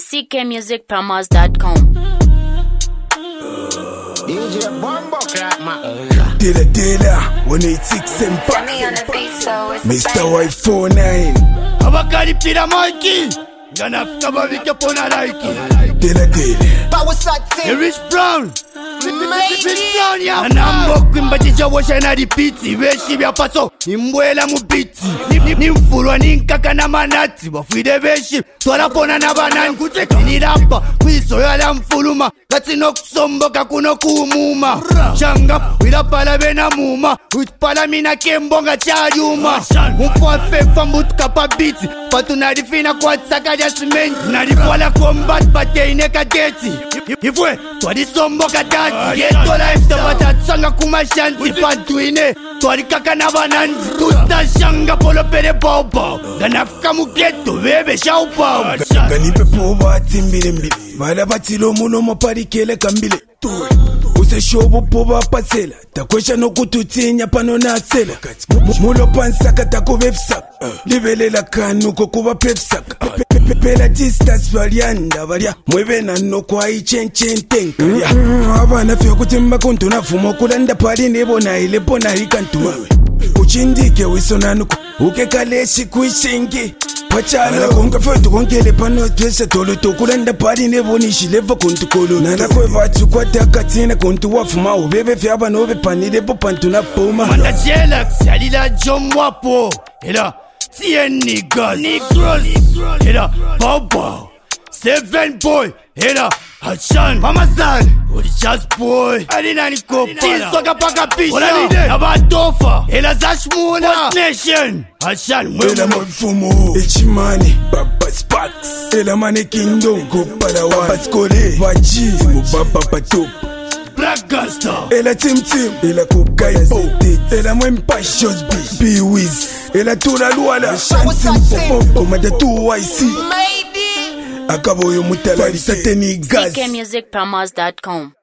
ckmusicpromos.com. DJ Bombo Clap, man. Dilla 186 Empire Mr. Y49 abakalipira Mikey nganafika babike pona like Dilla Rich Brown ya anambo kwimba chichawosha na ripiti veshi vya paso imbwela mubiti nimfulwa ninkaka na manati bafwide veshi twalapona na banani kuteka nirapa kwisoya la mfuluma gatino kusomboka kuno kuumuma shanga wilapala bena muma utpala mina kembonga chayuma mufwa fefa mbutuka pa biti patunarifina kwa tsaka ya simenti narifwala combat bateine kadeti ifwe twadisomboka dati geto life tabatatsanga kumashanti pantwine twalikaka na bananzi tustashanga polopele baobao ganafika mugeto bebe shaupao Ganipe poba atimbile mbili Mala batilo muno maparikele kambile Use shobo poba pasela Takwesha no kututinya pano na sela Mulo pansaka tako vefsak Livelela kanu kokuba pefsak Pela distance varianda varia Mwebe na no kwa chen tenka Abana fio kutimba kuntu na fumo kulanda pari nebo na ile pona hikantuwa Uchindike wisonanuko ukekaleshi kuishingi Pachala konga fetu konkele pano twese tolo tokulanda pari nebo nishileva kuntu kolo Nana kwe vatu kwa takatina kuntu wafuma ubebe fiaba nobe panile po pantu na poma Manda jelax yalila jomwapo Ela Tien niggas Ela Bobo 7 boy Ela Hashan Mamazan Odi Chas boy Alina niko Tisoka paka pisha Abatofa Ela Zashmuna Post Nation Hashan Ela mfumo Echimani Baba Sparks Ela mane kingdom Kopala wa Baskole Waji Timu baba patop Black Gangster Ela Tim Ela Kukaipo Ela Mwempashos B-Wiz Ela Tura Luala Shantim Popo Mada 2YC Akabo yo mutala Satani Gas ckmusicpromos.com.